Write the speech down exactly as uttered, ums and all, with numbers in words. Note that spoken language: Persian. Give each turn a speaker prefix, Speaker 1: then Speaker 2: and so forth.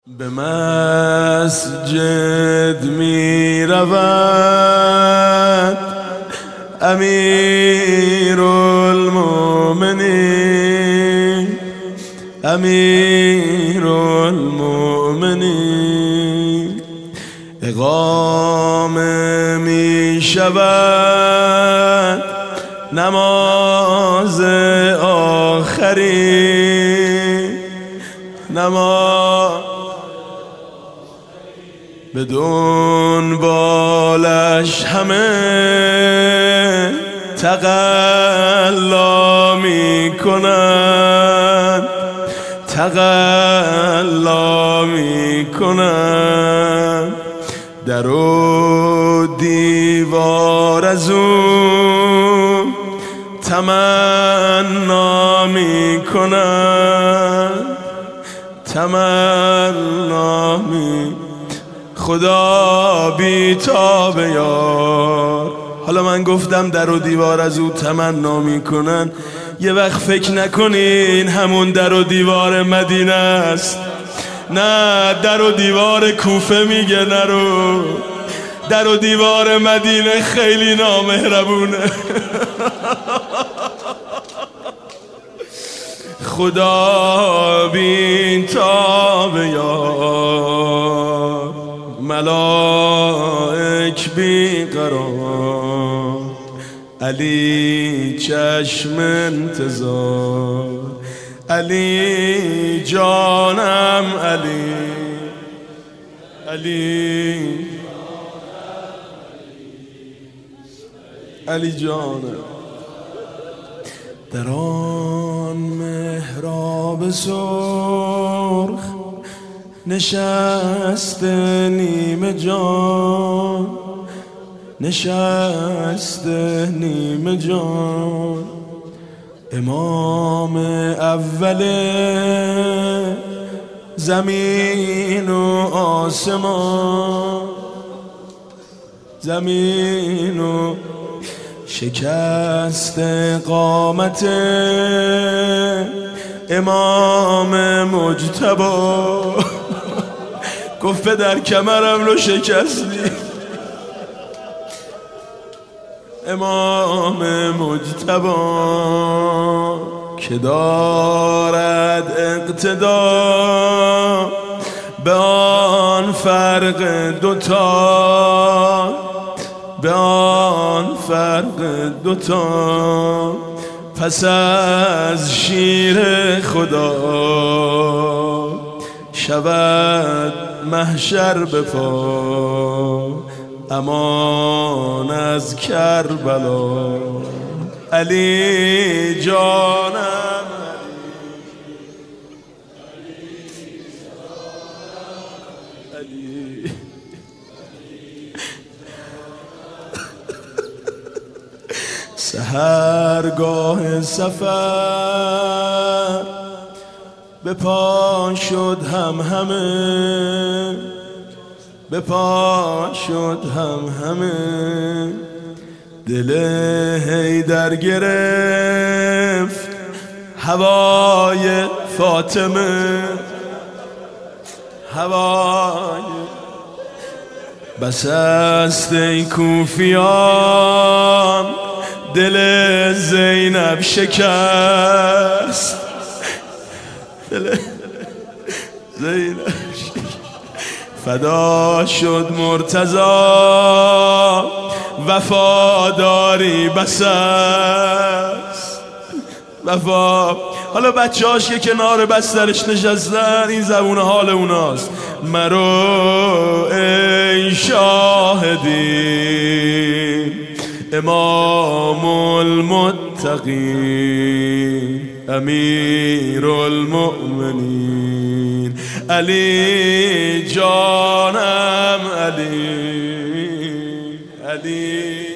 Speaker 1: به مسجد می رود امیرالمؤمنین امیرالمؤمنین اقامه می شود نماز آخری نماز به دنبالش همه تقلا می کنند تقلا می کنند در و دیوار از او تمنا می کنند تمنا می خدا بی تاب یار. حالا من گفتم در و دیوار از او تمنا میکنن، یه وقت فکر نکنین همون در و دیوار مدینه است، نه در و دیوار کوفه میگه، نرو در و دیوار مدینه خیلی نامهربونه. خدا بی تاب یار، ملائک بی قرار، علی چشم انتظار، علی جانم علی علی علی جانم. در آن محراب سرخ نشست نیمه جان، نشست نیمه جان، امام اول زمین و آسمان، زمین و شکست قامت امام مجتبی. گفت در کمرم رو شکستی امام مجتبی، که دارد اقتدا به آن فرق دوتا، به آن فرق دوتا، پس از شیر خدا شود محشر به پا، امان از کربلا. علی جانم علی سحرگاه سفر به پا شد هم همه، به پا شد هم همه، دل حیدر گرفت هوای فاطمه، هوای بس است ای کوفیان دل زینب شکست، دل زینب شکست، فدا شد مرتضی وفاداری بس است وفا. حالا بچه هاش که کنار بسترش نشستن این زبون حال اوناست. مرو ای شاهدی امام المتقین امیرالمؤمنین علی جانم علی علی